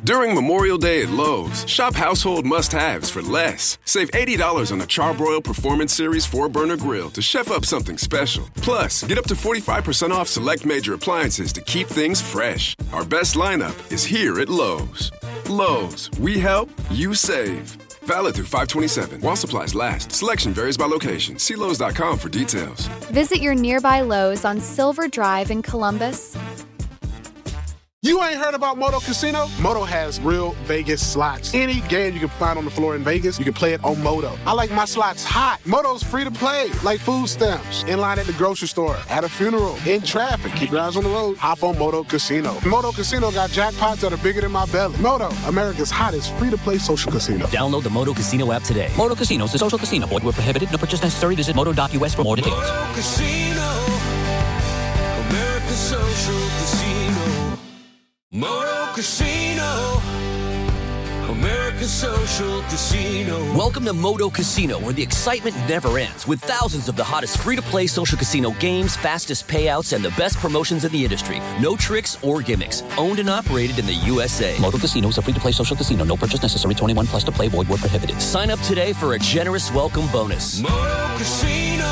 During Memorial Day at Lowe's, shop household must-haves for less. Save $80 on a Charbroil Performance Series 4-burner grill to chef up something special. Plus, get up to 45% off select major appliances to keep things fresh. Our best lineup is here at Lowe's. Lowe's, we help, you save. Valid through 5/27. While supplies last. Selection varies by location. See Lowe's.com for details. Visit your nearby Lowe's on Silver Drive in Columbus. You ain't heard about Moto Casino? Moto has real Vegas slots. Any game you can find on the floor in Vegas, you can play it on Moto. I like my slots hot. Moto's free to play, like food stamps, in line at the grocery store, at a funeral, in traffic. Keep your eyes on the road. Hop on Moto Casino. Moto Casino got jackpots that are bigger than my belly. Moto, America's hottest free-to-play social casino. Download the Moto Casino app today. Moto Casino is a social casino. Void where prohibited. No purchase necessary. Visit moto.us for more details. Moto Casino, America's social casino. Moto Casino, America's social casino. Welcome to Moto Casino, where the excitement never ends, with thousands of the hottest free-to-play social casino games, fastest payouts, and the best promotions in the industry. No tricks or gimmicks. Owned and operated in the USA. Moto Casino is a free-to-play social casino. No purchase necessary. 21 plus to play. Void where prohibited. Sign up today for a generous welcome bonus. Moto Casino,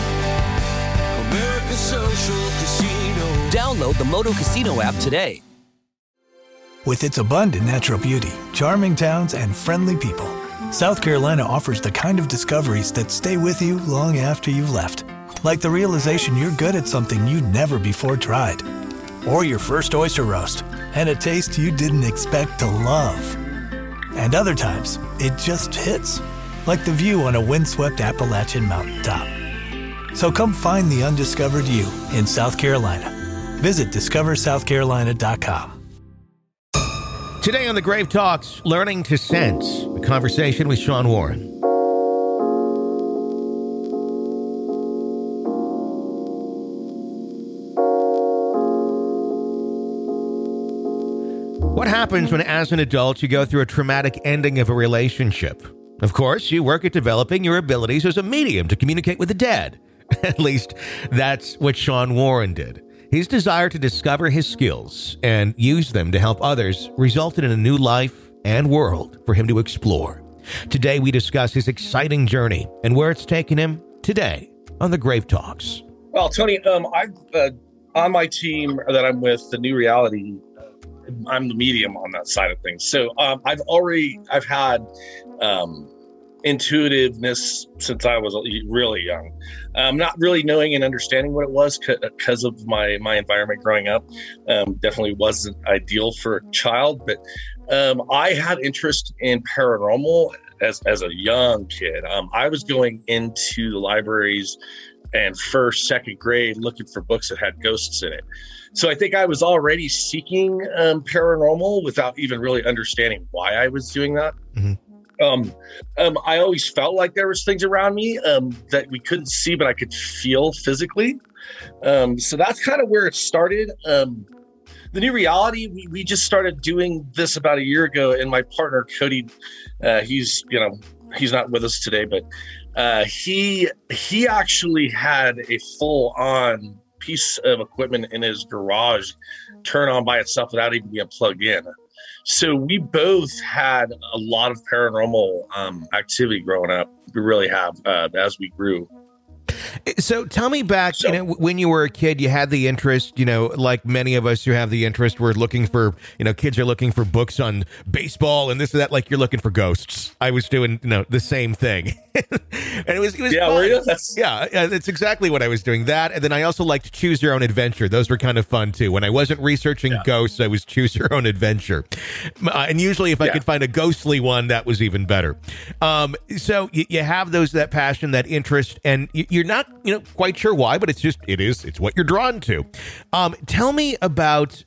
America's social casino. Download the Moto Casino app today. With its abundant natural beauty, charming towns, and friendly people, South Carolina offers the kind of discoveries that stay with you long after you've left. Like the realization you're good at something you'd never before tried. Or your first oyster roast, and a taste you didn't expect to love. And other times, it just hits. Like the view on a windswept Appalachian mountaintop. So come find the undiscovered you in South Carolina. Visit discoversouthcarolina.com. Today on The Grave Talks, Learning to Sense, a conversation with Sean Warren. What happens when, as an adult, you go through a traumatic ending of a relationship? Of course, you work at developing your abilities as a medium to communicate with the dead. At least, that's what Sean Warren did. His desire to discover his skills and use them to help others resulted in a new life and world for him to explore. Today, we discuss his exciting journey and where it's taken him today on The Grave Talks. Well, Tony, on my team that I'm with, the New Reality, I'm the medium on that side of things. So I've had intuitiveness since I was really young. Not really knowing and understanding what it was because of my environment growing up. Definitely wasn't ideal for a child, but I had interest in paranormal as a young kid. I was going into the libraries and first, second grade looking for books that had ghosts in it. So I think I was already seeking paranormal without even really understanding why I was doing that. Mm-hmm. I always felt like there was things around me that we couldn't see, but I could feel physically. So that's kind of where it started. The New Reality, we just started doing this about a year ago, and my partner Cody, he's not with us today, but he actually had a full-on piece of equipment in his garage turn on by itself without even being plugged in. So we both had a lot of paranormal activity growing up. We really have as we grew. So tell me back, when you were a kid, you had the interest, like many of us who have the interest, we're looking for, kids are looking for books on baseball and this and that, like you're looking for ghosts. I was doing, the same thing. And it was yeah, fun. Were you? That's exactly what I was doing. That, and then I also liked Choose Your Own Adventure. Those were kind of fun too. When I wasn't researching ghosts, I was Choose Your Own Adventure. And usually if I could find a ghostly one, that was even better. So you have that passion, that interest, and you're not, quite sure why, but it's what you're drawn to. Tell me about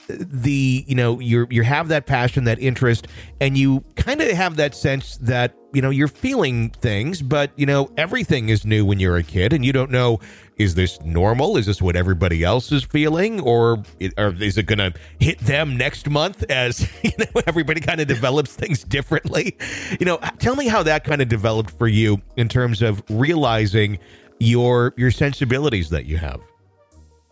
you have that passion, that interest, and you kind of have that sense that, you're feeling things, but, everything is new when you're a kid and you don't know, is this normal? Is this what everybody else is feeling? Or is it going to hit them next month as, everybody kind of develops things differently? Tell me how that kind of developed for you in terms of realizing your sensibilities that you have.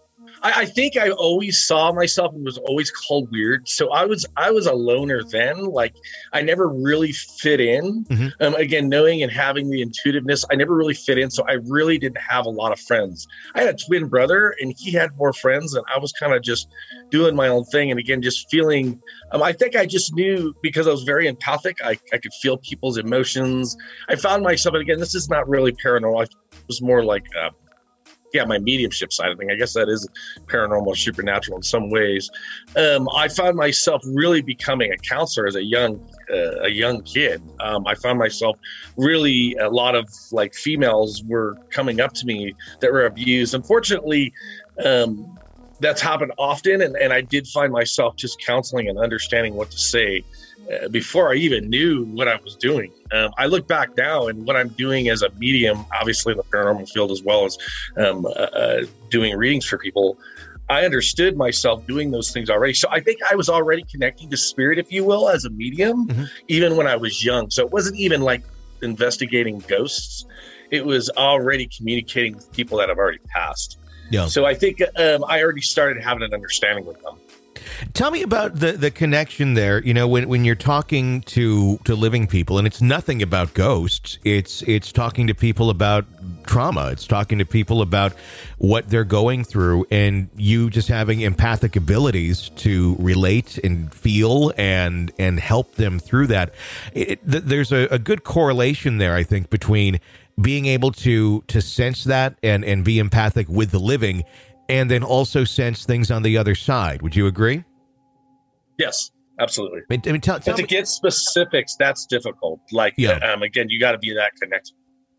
I think I always saw myself and was always called weird. So I was a loner then. Like I never really fit in. Again, knowing and having the intuitiveness, I never really fit in. So I really didn't have a lot of friends. I had a twin brother and he had more friends, and I was kind of just doing my own thing. And again, just feeling, I think I just knew because I was very empathic. I could feel people's emotions. I found myself, and again, this is not really paranormal. It was more like, my mediumship side of thing. I guess that is paranormal, supernatural in some ways. I found myself really becoming a counselor as a young kid. I found myself really, a lot of like females were coming up to me that were abused. Unfortunately, that's happened often. And I did find myself just counseling and understanding what to say before I even knew what I was doing. I look back now and what I'm doing as a medium, obviously in the paranormal field, as well as doing readings for people. I understood myself doing those things already. So I think I was already connecting to spirit, if you will, as a medium, even when I was young. So it wasn't even like investigating ghosts. It was already communicating with people that have already passed. Yeah. So I think I already started having an understanding with them. Tell me about the connection there. You know, when you're talking to living people, and it's nothing about ghosts. It's talking to people about trauma. It's talking to people about what they're going through, and you just having empathic abilities to relate and feel and help them through that. There's a good correlation there, I think, between being able to sense that and be empathic with the living, and then also sense things on the other side. Would you agree? Yes, absolutely. I mean, tell to me. Get specifics, that's difficult. Like, again, you got to be that connected.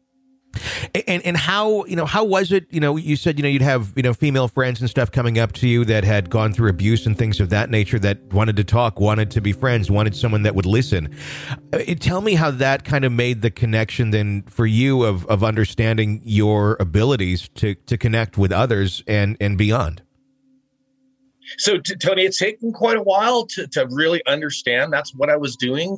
And how was it? You said, you'd have, female friends and stuff coming up to you that had gone through abuse and things of that nature, that wanted to talk, wanted to be friends, wanted someone that would listen. Tell me how that kind of made the connection then for you of understanding your abilities to connect with others and beyond. So, Tony, it's taken quite a while to really understand that's what I was doing.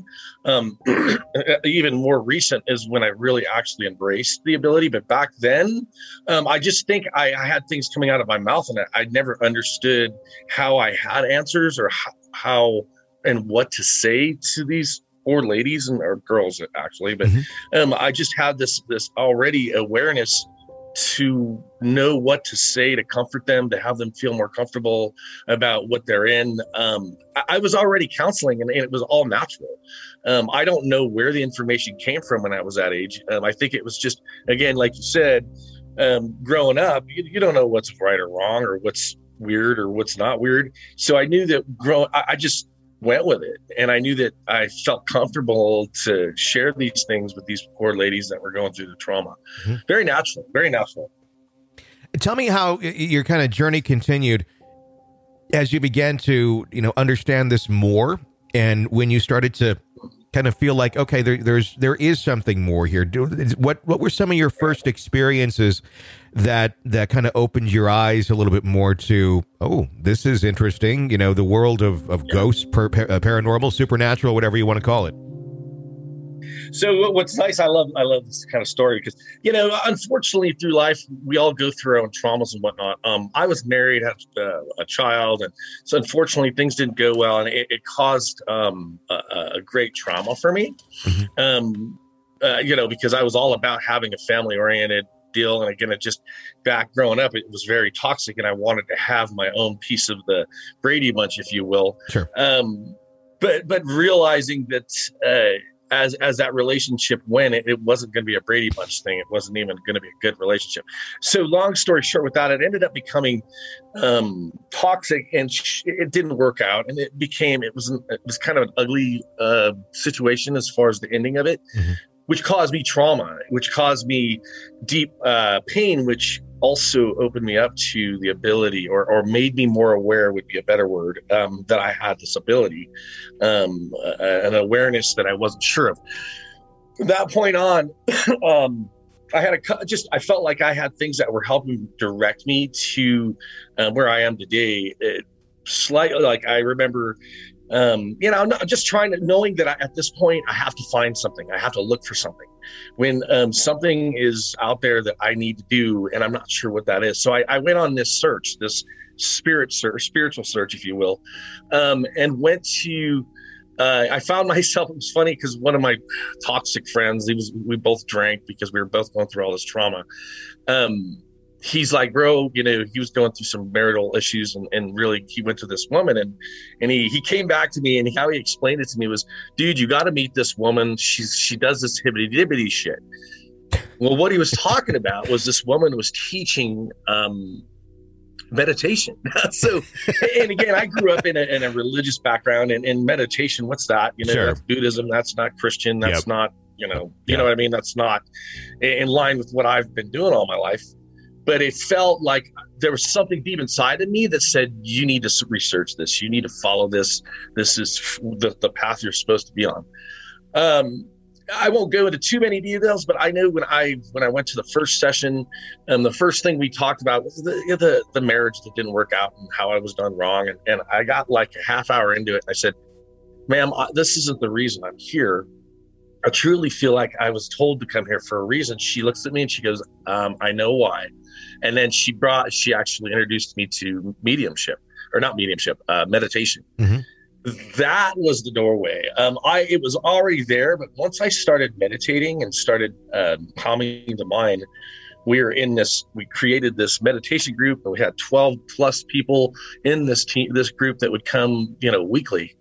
Even more recent is when I really actually embraced the ability. But back then, I just think I had things coming out of my mouth, and I never understood how I had answers or how and what to say to these poor ladies or girls, actually. But I just had this already awareness to know what to say to comfort them, to have them feel more comfortable about what they're in. I was already counseling, and it was all natural. I don't know where the information came from when I was that age. I think it was just, again, like you said, growing up, you don't know what's right or wrong or what's weird or what's not weird. So I knew that I just went with it. And I knew that I felt comfortable to share these things with these poor ladies that were going through the trauma. Very natural, very natural. Tell me how your kind of journey continued as you began to, understand this more. And when you started to kind of feel like, okay, there is something more here. What were some of your first experiences that kind of opened your eyes a little bit more to, oh, this is interesting, the world of ghosts, paranormal, supernatural, whatever you want to call it? So what's nice, I love this kind of story because, unfortunately through life, we all go through our own traumas and whatnot. I was married, had a child, and so unfortunately things didn't go well, and it caused a great trauma for me, because I was all about having a family-oriented deal. And again, it just back growing up, it was very toxic, and I wanted to have my own piece of the Brady Bunch, if you will. Sure. But realizing that as that relationship went, it wasn't going to be a Brady Bunch thing. It wasn't even going to be a good relationship. So long story short, with that, it ended up becoming toxic, and it didn't work out. And it was kind of an ugly situation as far as the ending of it, which caused me trauma, which caused me deep pain, which also opened me up to the ability or made me more aware, would be a better word, that I had this ability, an awareness that I wasn't sure of. From that point on, I felt like I had things that were helping direct me to where I am today. Slightly, like I remember, not just knowing that at this point I have to find something. I have to look for something. When something is out there that I need to do, and I'm not sure what that is. So I went on this search, this spiritual search, if you will, and went to. I found myself. It was funny because one of my toxic friends, we both drank because we were both going through all this trauma. He's like, bro, he was going through some marital issues, and really he went to this woman, and he came back to me, and how he explained it to me was, dude, you got to meet this woman. She does this hibbity-dibbity shit. Well, what he was talking about was this woman was teaching meditation. So, and again, I grew up in a religious background, and in meditation, what's that? Sure. That's Buddhism. That's not Christian. That's not, you know what I mean? That's not in line with what I've been doing all my life. But it felt like there was something deep inside of me that said, you need to research this. You need to follow this. This is the path you're supposed to be on. I won't go into too many details, but I know when I went to the first session, the first thing we talked about was the marriage that didn't work out and how I was done wrong. And I got like a half hour into it. And I said, ma'am, this isn't the reason I'm here. I truly feel like I was told to come here for a reason. She looks at me and she goes, I know why. And then she actually introduced me to meditation. Mm-hmm. That was the doorway. It was already there, but once I started meditating and started calming the mind, we created this meditation group, and we had 12 plus people in this group that would come, weekly.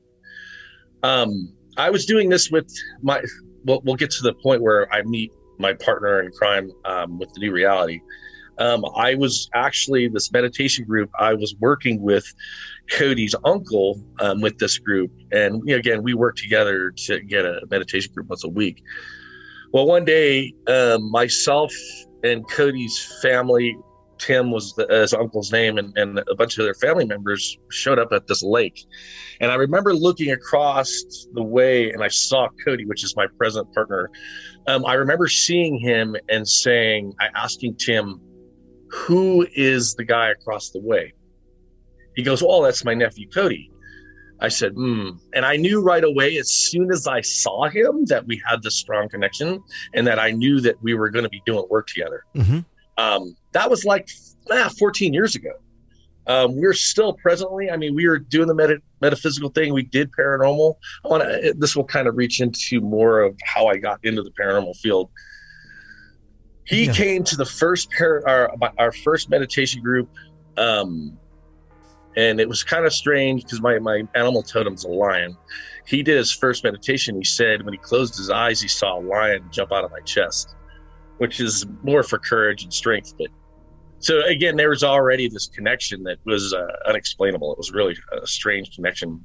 I was doing this with we'll get to the point where I meet my partner in crime with the new reality. I was actually, this meditation group, I was working with Cody's uncle with this group. And again, we worked together to get a meditation group once a week. Well, one day, myself and Cody's family, Tim was his uncle's name, and a bunch of their family members showed up at this lake. And I remember looking across the way, and I saw Cody, which is my present partner. I remember seeing him and asking Tim, who is the guy across the way? He goes, oh, that's my nephew, Cody. I said, And I knew right away, as soon as I saw him, that we had this strong connection and that I knew that we were going to be doing work together. Mm-hmm. That was like 14 years ago. We're still presently, we were doing the metaphysical thing. We did paranormal. This will kind of reach into more of how I got into the paranormal field. He came to the first our first meditation group, and it was kind of strange because my animal totem's a lion. He did his first meditation. He said when he closed his eyes, he saw a lion jump out of my chest, which is more for courage and strength. But so again, there was already this connection that was unexplainable. It was really a strange connection.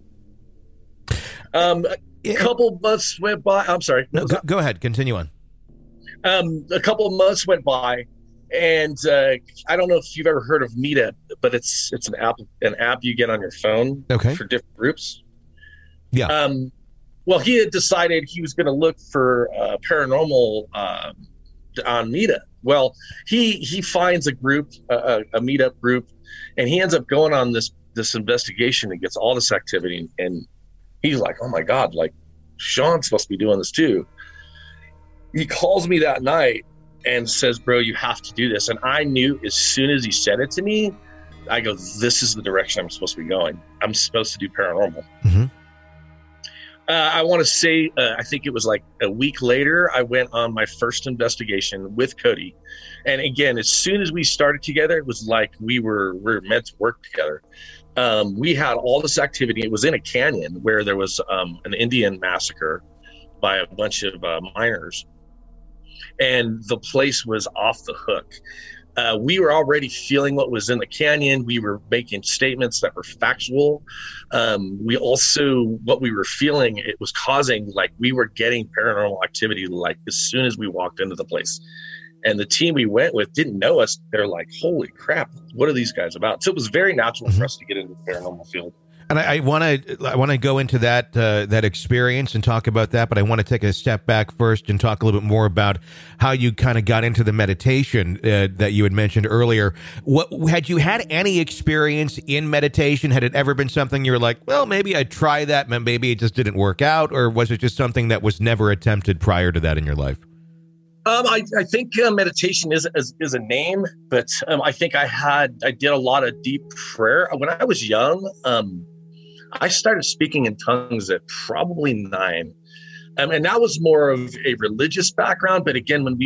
A couple months went by. I'm sorry. No, go ahead. Continue on. A couple of months went by, and I don't know if you've ever heard of Meetup, but it's an app you get on your phone for different groups. Yeah. Well, he had decided he was going to look for paranormal on Meetup. Well, he finds a group, a Meetup group, and he ends up going on this investigation and gets all this activity, and he's like, oh my God, like Sean's supposed to be doing this too. He calls me that night and says, bro, you have to do this. And I knew as soon as he said it to me, I go, this is the direction I'm supposed to be going. I'm supposed to do paranormal. Mm-hmm. I want to say, I think it was like a week later, I went on my first investigation with Cody. And again, as soon as we started together, it was like we were meant to work together. We had all this activity. It was in a canyon where there was an Indian massacre by a bunch of miners. And the place was off the hook. We were already feeling what was in the canyon. We were making statements that were factual. We also, what we were feeling, it was causing, like we were getting paranormal activity like as soon as we walked into the place. And the team we went with didn't know us. They're like, holy crap, what are these guys about? So it was very natural for us to get into the paranormal field. And I want to go into that experience and talk about that, but I want to take a step back first and talk a little bit more about how you kind of got into the meditation that you had mentioned earlier. What had you had any experience in meditation? Had it ever been something you were like, well, maybe I'd try that, but maybe it just didn't work out, or was it just something that was never attempted prior to that in your life? I think meditation is a name, but I think I did a lot of deep prayer. When I was young, I started speaking in tongues at probably 9. And that was more of a religious background. But again, when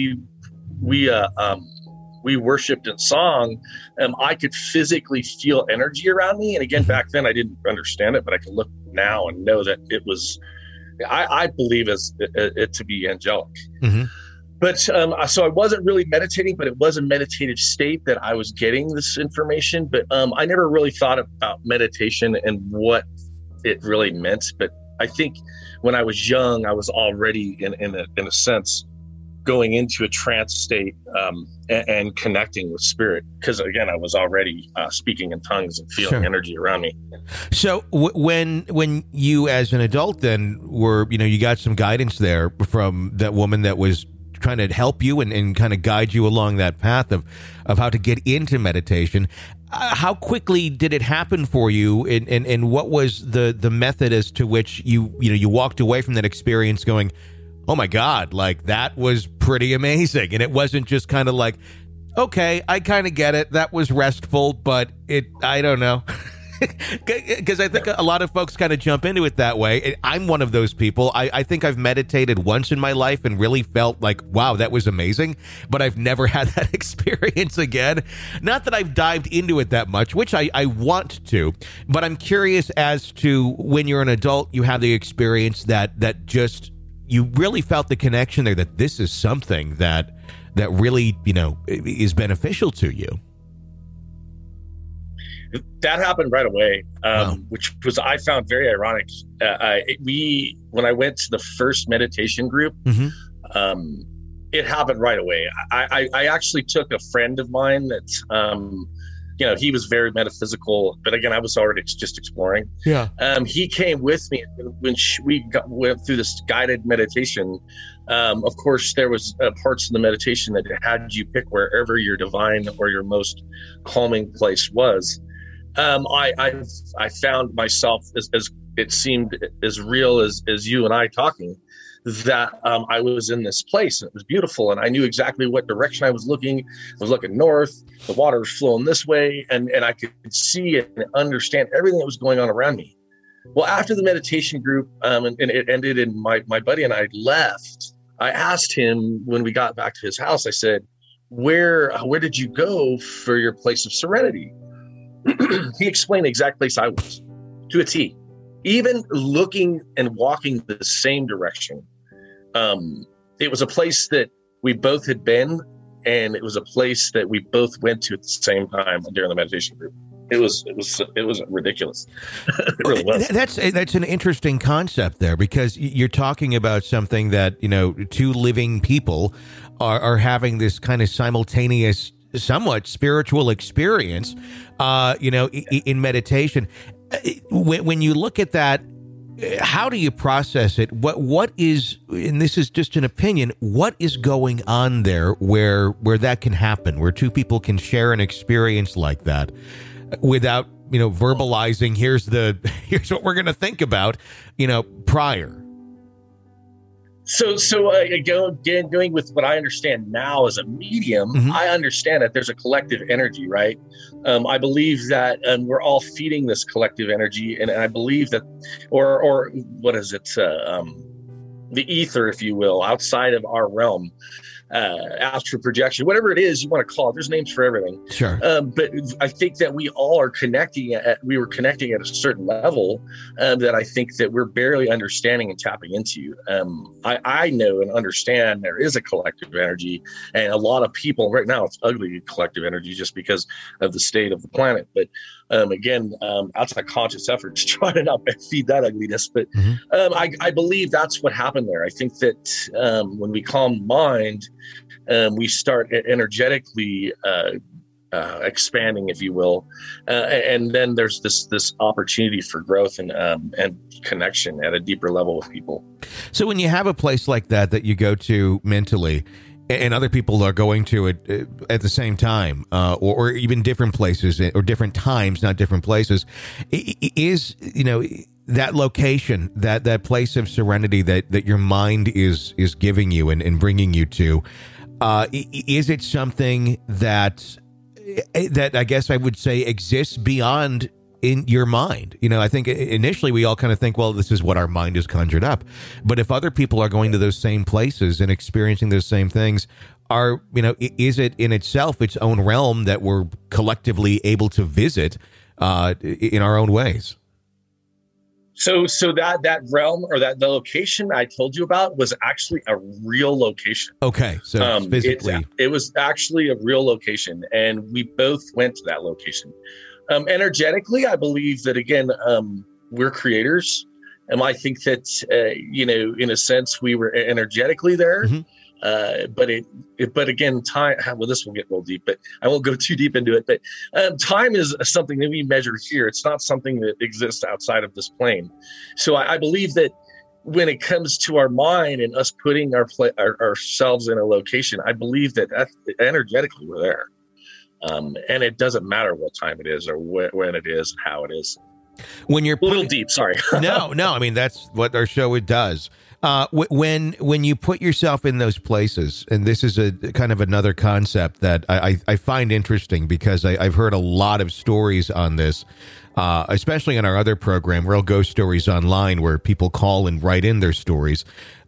we worshiped in song, I could physically feel energy around me. And again, back then I didn't understand it, but I can look now and know that it was, I believe it to be angelic. Mm-hmm. But so I wasn't really meditating, but it was a meditative state that I was getting this information. But I never really thought about meditation and what it really meant. But I think when I was young, I was already in a sense going into a trance state and connecting with spirit, because again, I was already speaking in tongues and feeling energy around me. So when you as an adult then were, you got some guidance there from that woman that was trying to help you and kind of guide you along that path of how to get into meditation. How quickly did it happen for you, and what was the method as to which you walked away from that experience going, oh my God, like that was pretty amazing, and it wasn't just kind of like, okay, I kind of get it, that was restful, but I don't know. Because I think a lot of folks kind of jump into it that way. I'm one of those people. I think I've meditated once in my life and really felt like, wow, that was amazing. But I've never had that experience again. Not that I've dived into it that much, which I want to. But I'm curious as to when you're an adult, you have the experience that just, you really felt the connection there, that this is something that really, is beneficial to you. That happened right away, which was, I found very ironic. When I went to the first meditation group, mm-hmm. It happened right away. I actually took a friend of mine that, he was very metaphysical, but again, I was already just exploring. Yeah. He came with me when we went through this guided meditation. Of course, there was parts of the meditation that had you pick wherever your divine or your most calming place was. I found myself as it seemed as real as you and I talking, that I was in this place and it was beautiful, and I knew exactly what direction I was looking. I was looking north, the water was flowing this way, and I could see it and understand everything that was going on around me. Well, after the meditation group and it ended and my buddy and I left, I asked him when we got back to his house, I said, where did you go for your place of serenity? He explained the exact place I was to a T, even looking and walking the same direction. It was a place that we both had been, and it was a place that we both went to at the same time during the meditation group. It was ridiculous. It really was. That's an interesting concept there, because you're talking about something that, two living people are having this kind of simultaneous, somewhat spiritual experience, in meditation. When you look at that, how do you process it? What is, and this is just an opinion, what is going on there where that can happen, where two people can share an experience like that without, verbalizing, here's what we're going to think about, prior? So going with what I understand now as a medium, mm-hmm. I understand that there's a collective energy, right? I believe that we're all feeding this collective energy, and I believe that, or what is it? The ether, if you will, outside of our realm, astral projection, whatever it is you want to call it. There's names for everything. Sure. But I think that we all are we were connecting at a certain level that I think that we're barely understanding and tapping into. I know and understand there is a collective energy, and a lot of people right now, it's ugly collective energy just because of the state of the planet. But again, outside conscious efforts trying to not feed that ugliness. But mm-hmm. I believe that's what happened there. I think that when we calm mind, we start energetically expanding, if you will, and then there's this opportunity for growth and connection at a deeper level with people. So when you have a place like that you go to mentally, and other people are going to it at the same time, or even different places or different times, not different places, that location, that place of serenity that your mind is giving you and bringing you to, is it something that I guess I would say exists beyond in your mind? I think initially we all kind of think, well, this is what our mind has conjured up. But if other people are going to those same places and experiencing those same things, is it in itself its own realm that we're collectively able to visit in our own ways? So that realm, or the location I told you about, was actually a real location. Okay, so physically, it was actually a real location, and we both went to that location. Energetically, I believe that, again, we're creators, and I think that in a sense, we were energetically there. Mm-hmm. But again, time. Well, this will get real deep, but I won't go too deep into it. But time is something that we measure here. It's not something that exists outside of this plane. So I believe that when it comes to our mind and us putting ourselves in a location, I believe that energetically we're there, and it doesn't matter what time it is or when it is and how it is. When you're a little deep, sorry. No. I mean, that's what our show does. When you put yourself in those places, and this is a kind of another concept that I find interesting, because I've heard a lot of stories on this, especially on our other program, Real Ghost Stories Online, where people call and write in their stories.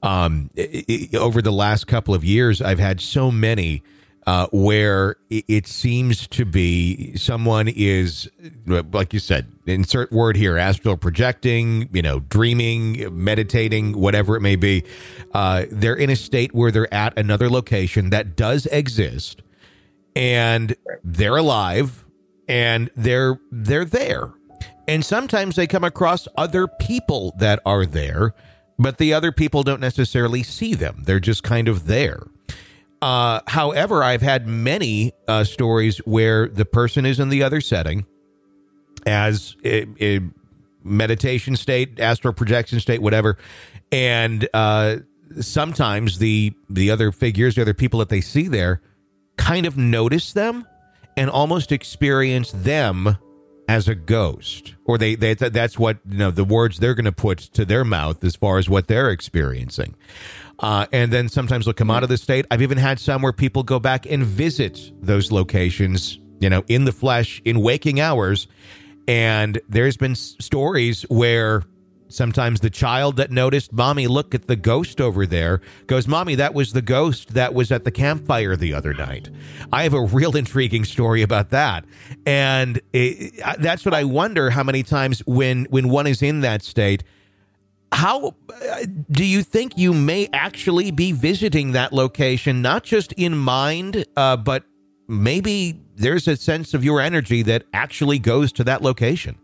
Over the last couple of years, I've had so many where it seems to be someone is, like you said, insert word here, astral projecting, dreaming, meditating, whatever it may be. They're in a state where they're at another location that does exist, and they're alive, and they're there. And sometimes they come across other people that are there, but the other people don't necessarily see them. They're just kind of there. However, I've had many stories where the person is in the other setting as a meditation state, astral projection state, whatever. And sometimes the other figures, the other people that they see there, kind of notice them and almost experience them as a ghost, or that's what the words they're going to put to their mouth as far as what they're experiencing. And then sometimes they'll come out of the state. I've even had some where people go back and visit those locations, in the flesh, in waking hours. And there's been stories where sometimes the child that noticed, "Mommy, look at the ghost over there," goes, "Mommy, that was the ghost that was at the campfire the other night." I have a real intriguing story about that. And that's what I wonder, how many times when one is in that state, how do you think you may actually be visiting that location, not just in mind, but maybe there's a sense of your energy that actually goes to that location?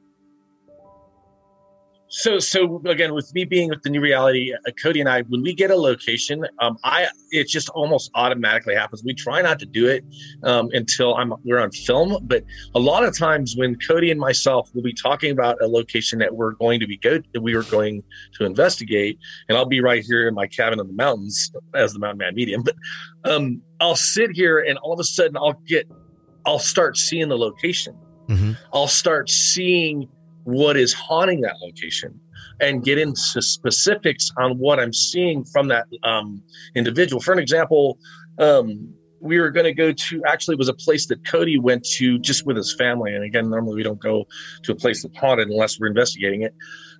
So again, with me being with the New Reality, Cody and I, when we get a location, it just almost automatically happens. We try not to do it until we're on film, but a lot of times when Cody and myself will be talking about a location that we were going to investigate, and I'll be right here in my cabin in the mountains as the Mountain Man Medium, but I'll sit here and all of a sudden I'll start seeing the location. Mm-hmm. I'll start seeing what is haunting that location and get into specifics on what I'm seeing from that individual. For an example, we were going to go to, actually it was a place that Cody went to just with his family. And again, normally we don't go to a place that's haunted unless we're investigating it.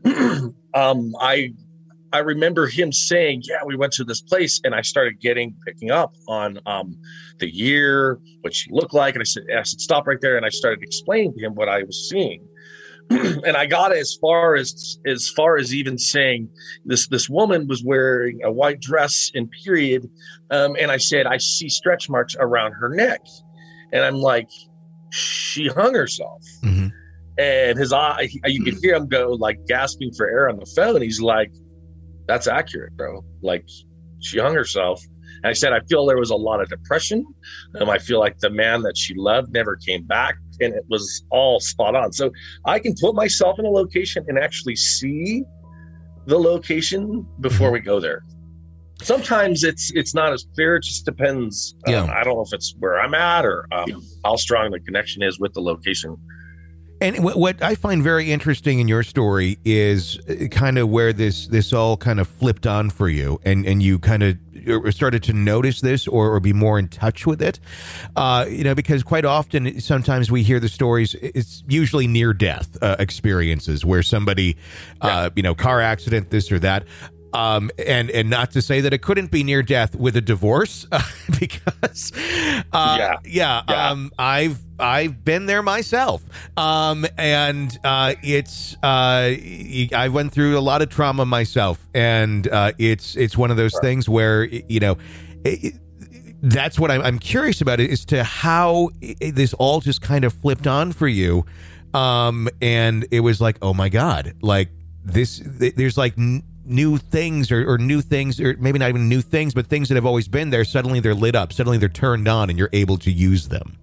I remember him saying, "Yeah, we went to this place," and I started picking up on the year, what she looked like. And I said, "Stop right there." And I started explaining to him what I was seeing. And I got as far as even saying this woman was wearing a white dress in period. And I said, "I see stretch marks around her neck." And I'm like, "She hung herself." Mm-hmm. And his eye, you could hear him go like gasping for air on the phone. He's like, "That's accurate, bro. Like, she hung herself." And I said, "I feel there was a lot of depression. I feel like the man that she loved never came back." And it was all spot on. So I can put myself in a location and actually see the location before we go there. Sometimes it's not as clear. It just depends. I don't know if it's where I'm at or how strong the connection is with the location. And what I find very interesting in your story is kind of where this all kind of flipped on for you, and you kind of started to notice this or be more in touch with it. Because quite often, sometimes we hear the stories, it's usually near death experiences where somebody, car accident, this or that. And not to say that it couldn't be near death with a divorce, because, I've been there myself. It's, I went through a lot of trauma myself, and, it's one of those things where, that's what I'm curious about, as to how this all just kind of flipped on for you. And it was like, oh my God, like there's like new things or new things, or maybe not even new things, but things that have always been there. Suddenly they're lit up. Suddenly they're turned on, and you're able to use them.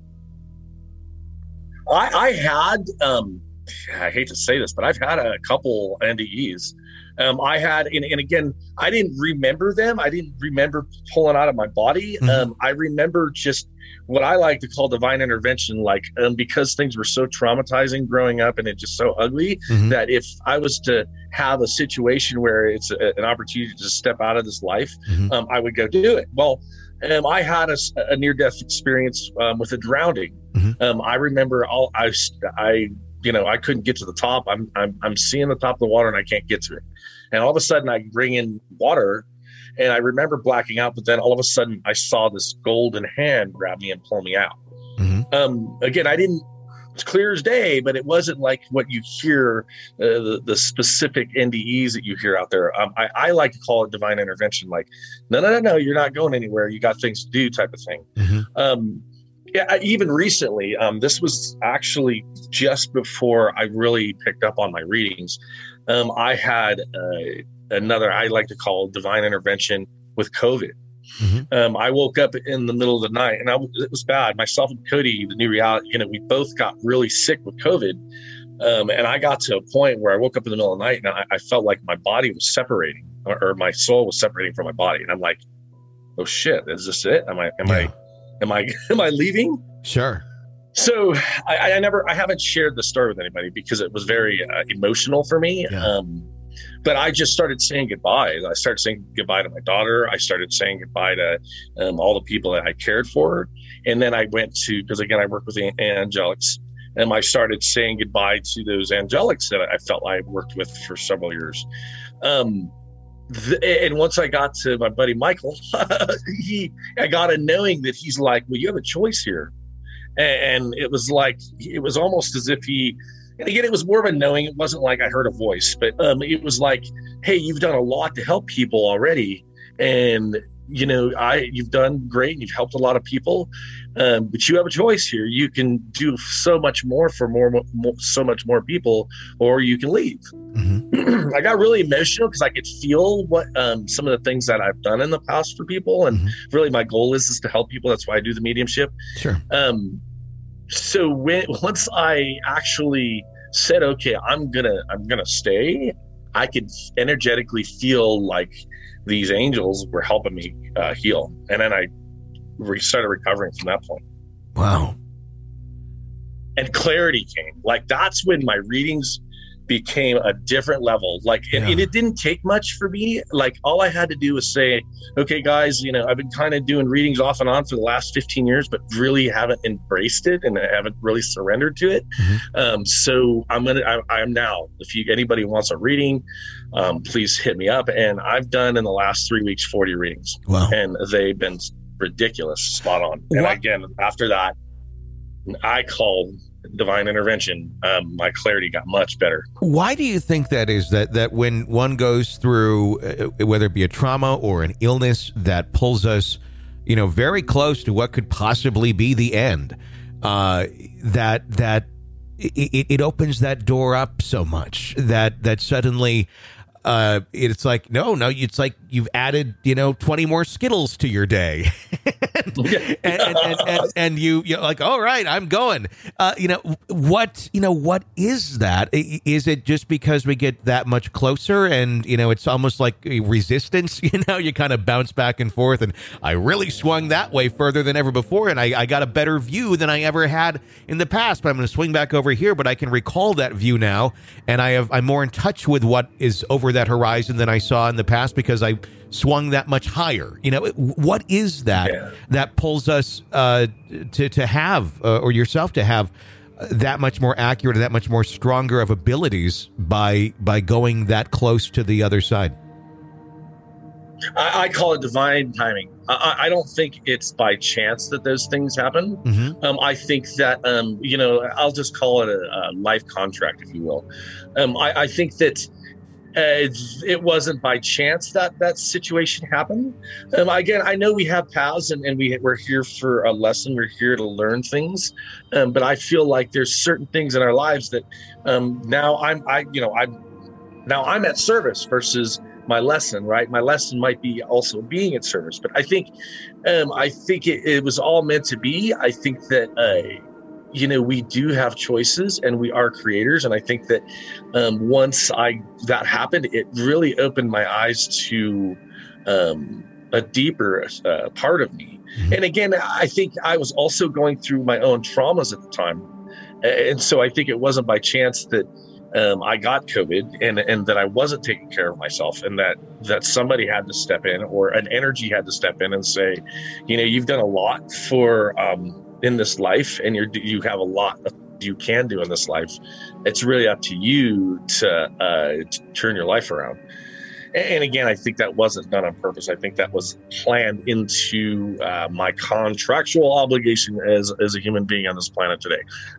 I had, I hate to say this, but I've had a couple NDEs. I had, and again, I didn't remember them. I didn't remember pulling out of my body. I remember just what I like to call divine intervention, like, because things were so traumatizing growing up and it just so ugly, that if I was to have a situation where it's an opportunity to step out of this life, I would go do it. Well, I had a near-death experience with a drowning. I remember I couldn't get to the top. I'm seeing the top of the water and I can't get to it. And all of a sudden I bring in water, and I remember blacking out, but then all of a sudden I saw this golden hand grab me and pull me out. Again, it's clear as day, but it wasn't like what you hear, the specific NDEs that you hear out there. I like to call it divine intervention. Like, no, you're not going anywhere. You got things to do type of thing. Even recently, this was actually just before I really picked up on my readings. I had another, I like to call divine intervention with COVID. I woke up in the middle of the night, and it was bad. Myself and Cody, the new reality, we both got really sick with COVID. And I got to a point where I woke up in the middle of the night, and I felt like my body was separating, or my soul was separating from my body. And I'm like, oh shit, is this it? Am I leaving? Sure. So I haven't shared the story with anybody because it was very emotional for me. But I just started saying goodbye. I started saying goodbye to my daughter. I started saying goodbye to all the people that I cared for. And then I went to, because again, I work with the angelics, and I started saying goodbye to those angelics that I felt I worked with for several years. And once I got to my buddy Michael, I got a knowing that he's like, well, you have a choice here. And it was like, it was almost as if and again, it was more of a knowing. It wasn't like I heard a voice, but it was like, hey, you've done a lot to help people already. And, you've done great, and you've helped a lot of people. But you have a choice here. You can do so much more for so much more people, or you can leave. I got really emotional because I could feel what some of the things that I've done in the past for people. And really my goal is to help people. That's why I do the mediumship. Sure. So once I actually said, okay, I'm gonna stay, I could energetically feel like these angels were helping me heal. And then I started recovering from that point. Wow. And clarity came. Like, that's when my readings became a different level. Like, and it didn't take much for me. Like, all I had to do was say, okay, guys, I've been kind of doing readings off and on for the last 15 years, but really haven't embraced it and I haven't really surrendered to it. So I'm now, if anybody wants a reading, please hit me up. And I've done in the last 3 weeks, 40 readings. Wow. And they've been ridiculous, spot on. And again, after that, I called divine intervention. My clarity got much better. Why do you think that is, that when one goes through, whether it be a trauma or an illness that pulls us, very close to what could possibly be the end, that it opens that door up so much that suddenly it's like, no, it's like you've added, 20 more Skittles to your day. and you're like, all right, I'm going. What is that? Is it just because we get that much closer, and it's almost like a resistance? You kind of bounce back and forth, and I really swung that way further than ever before, and I got a better view than I ever had in the past. But I'm going to swing back over here, but I can recall that view now, and I'm more in touch with what is over that horizon than I saw in the past because I swung that much higher. What is that that pulls us to have, or yourself to have, that much more accurate, that much more stronger of abilities by going that close to the other side? I call it divine timing. I don't think it's by chance that those things happen. Mm-hmm. I think that, I'll just call it a life contract, if you will. I think that it wasn't by chance that situation happened. Again, I know we have paths and we're here for a lesson. We're here to learn things. But I feel like there's certain things in our lives that now I'm at service versus my lesson, right? My lesson might be also being at service, but I think it was all meant to be. I think that, we do have choices and we are creators. And I think that once that happened, it really opened my eyes to a deeper part of me. Mm-hmm. And again, I think I was also going through my own traumas at the time. And so I think it wasn't by chance that I got COVID and that I wasn't taking care of myself, and that somebody had to step in, or an energy had to step in and say, you've done a lot for in this life, and you have a lot you can do in this life. It's really up to you to turn your life around. And again, I think that wasn't done on purpose. I think that was planned into my contractual obligation as a human being on this planet today.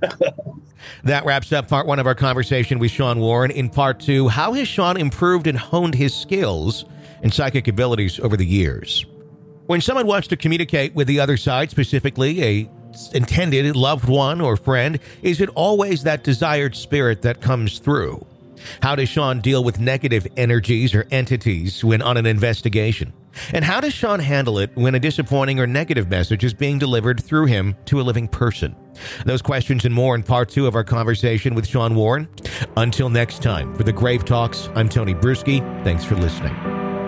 That wraps up part one of our conversation with Sean Warren. In part two, how has Sean improved and honed his skills and psychic abilities over the years? When someone wants to communicate with the other side, specifically a intended loved one or friend, is it always that desired spirit that comes through? How does Sean deal with negative energies or entities when on an investigation? And how does Sean handle it when a disappointing or negative message is being delivered through him to a living person? Those questions and more in part two of our conversation with Sean Warren. Until next time, for the Grave Talks, I'm Tony Bruschi. Thanks for listening.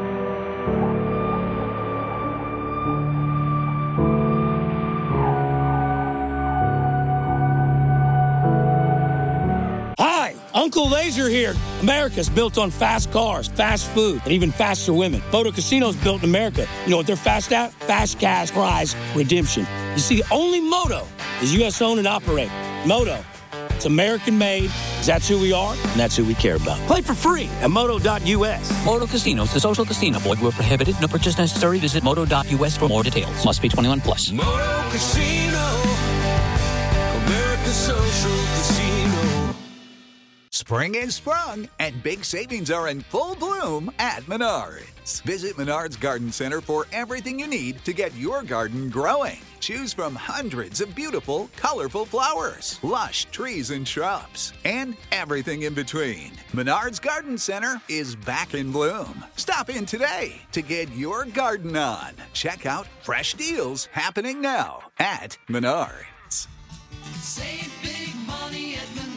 Uncle Laser here. America's built on fast cars, fast food, and even faster women. Moto Casino's built in America. You know what they're fast at? Fast cash prize redemption. You see, only Moto is U.S. owned and operated. Moto, it's American made, that's who we are, and that's who we care about. Play for free at moto.us. Moto Casinos, the social casino. Void where prohibited. No purchase necessary. Visit moto.us for more details. Must be 21 plus. Moto Casino, America's social casino. Spring is sprung, and big savings are in full bloom at Menards. Visit Menards Garden Center for everything you need to get your garden growing. Choose from hundreds of beautiful, colorful flowers, lush trees and shrubs, and everything in between. Menards Garden Center is back in bloom. Stop in today to get your garden on. Check out fresh deals happening now at Menards. Save big money at Menards.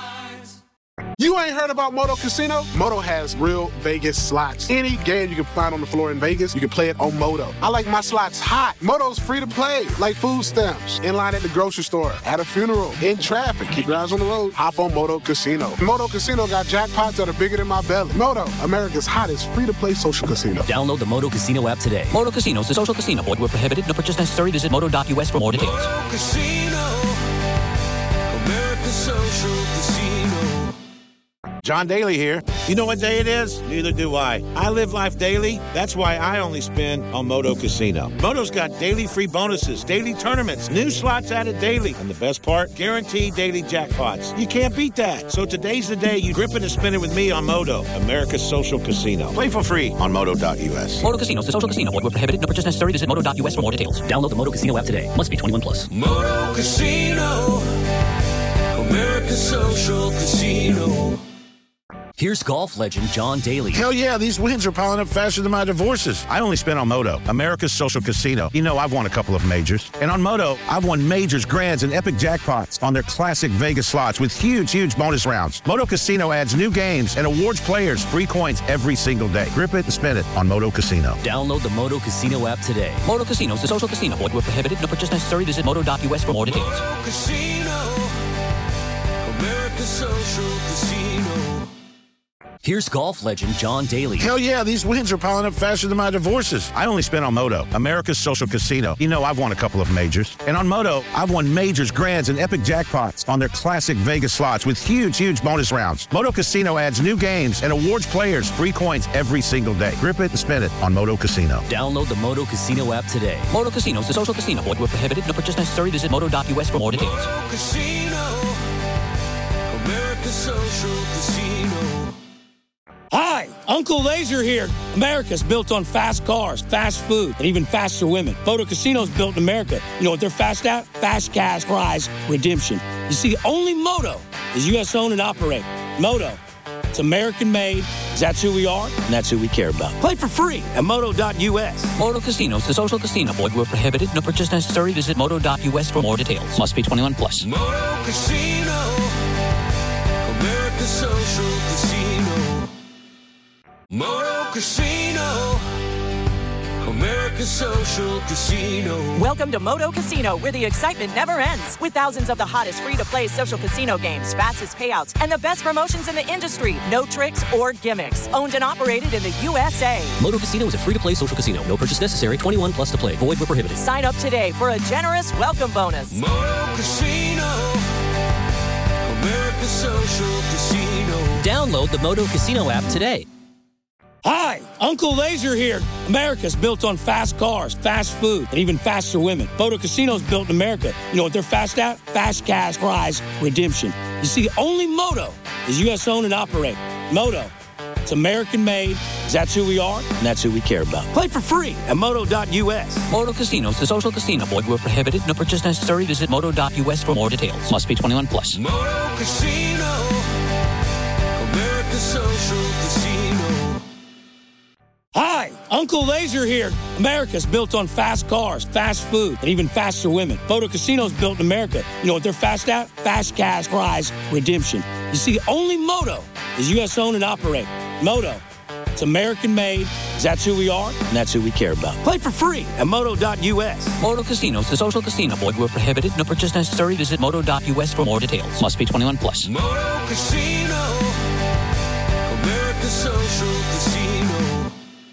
You ain't heard about Moto Casino? Moto has real Vegas slots. Any game you can find on the floor in Vegas, you can play it on Moto. I like my slots hot. Moto's free to play, like food stamps. In line at the grocery store, at a funeral, in traffic. Keep your eyes on the road. Hop on Moto Casino. Moto Casino got jackpots that are bigger than my belly. Moto, America's hottest free-to-play social casino. Download the Moto Casino app today. Moto Casino is a social casino. Void where prohibited. No purchase necessary. Visit moto.us for more details. Moto Casino, America's social casino. John Daly here. You know what day it is? Neither do I. I live life daily. That's why I only spin on Moto Casino. Moto's got daily free bonuses, daily tournaments, new slots added daily. And the best part? Guaranteed daily jackpots. You can't beat that. So today's the day you grip it and spin it with me on Moto, America's social casino. Play for free on moto.us. Moto Casino is a social casino. Void where prohibited. No purchase necessary. Visit moto.us for more details. Download the Moto Casino app today. Must be 21 plus. Moto Casino, America's social casino. Here's golf legend John Daly. Hell yeah, these wins are piling up faster than my divorces. I only spent on Moto, America's social casino. You know, I've won a couple of majors. And on Moto, I've won majors, grands, and epic jackpots on their classic Vegas slots with huge bonus rounds. Moto Casino adds new games and awards players free coins every single day. Grip it and spend it on Moto Casino. Download the Moto Casino app today. Moto Casino is a social casino. Void where prohibited. No purchase necessary. Visit moto.us for more details. Moto Casino, America's social casino. Here's golf legend John Daly. Hell yeah, these wins are piling up faster than my divorces. I only spent on Moto, America's social casino. You know, I've won a couple of majors. And on Moto, I've won majors, grands, and epic jackpots on their classic Vegas slots with huge bonus rounds. Moto Casino adds new games and awards players free coins every single day. Grip it and spend it on Moto Casino. Download the Moto Casino app today. Moto Casino is a social casino. Void where prohibited. No purchase necessary. Visit moto.us for more details. Moto Casino, America's social casino. Hi, Uncle Laser here. America's built on fast cars, fast food, and even faster women. Moto Casino's built in America. You know what they're fast at? Fast cash prize redemption. You see, only Moto is U.S. owned and operated. Moto, it's American made. That's who we are, and that's who we care about. Play for free at moto.us. Moto Casino is a social casino. Void where prohibited. No purchase necessary. Visit moto.us for more details. Must be 21 plus. Moto Casino, America's social casino. Moto Casino, America's social casino. Welcome to Moto Casino, where the excitement never ends. With thousands of the hottest free-to-play social casino games, fastest payouts, and the best promotions in the industry. No tricks or gimmicks. Owned and operated in the USA. Moto Casino is a free-to-play social casino. No purchase necessary. 21 plus to play. Void where prohibited. Sign up today for a generous welcome bonus. Moto Casino, America's social casino. Download the Moto Casino app today. Hi, Uncle Laser here. America's built on fast cars, fast food, and even faster women. Moto Casino's built in America. You know what they're fast at? Fast cash prize redemption. You see, only Moto is U.S. owned and operated. Moto, it's American made. That's who we are, and that's who we care about. Play for free at moto.us. Moto Casino is a social casino. Void where prohibited. No purchase necessary. Visit moto.us for more details. Must be 21 plus. Moto Casino, America's social casino. Hi, Uncle Laser here. America's built on fast cars, fast food, and even faster women. Moto Casino's built in America. You know what they're fast at? Fast cash prize redemption. You see, only Moto is U.S. owned and operated. Moto, it's American made. That's who we are, and that's who we care about. Play for free at moto.us. Moto Casino is a social casino. Void where prohibited. No purchase necessary. Visit moto.us for more details. Must be 21 plus. Moto Casino, America's social casino.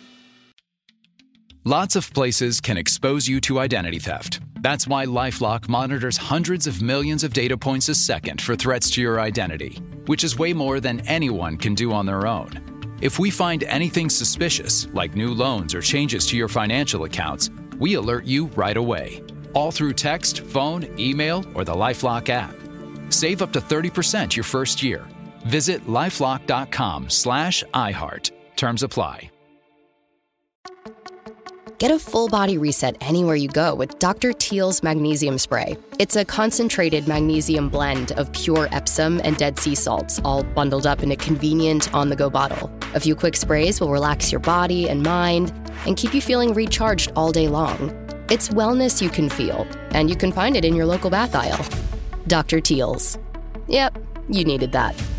Lots of places can expose you to identity theft. That's why LifeLock monitors hundreds of millions of data points a second for threats to your identity, which is way more than anyone can do on their own. If we find anything suspicious, like new loans or changes to your financial accounts, we alert you right away, all through text, phone, email, or the LifeLock app. Save up to 30% your first year. Visit lifelock.com/iHeart. Terms apply. Get a full body reset anywhere you go with Dr. Teal's Magnesium Spray. It's a concentrated magnesium blend of pure Epsom and Dead Sea salts, all bundled up in a convenient on-the-go bottle. A few quick sprays will relax your body and mind and keep you feeling recharged all day long. It's wellness you can feel, and you can find it in your local bath aisle. Dr. Teal's. Yep, you needed that.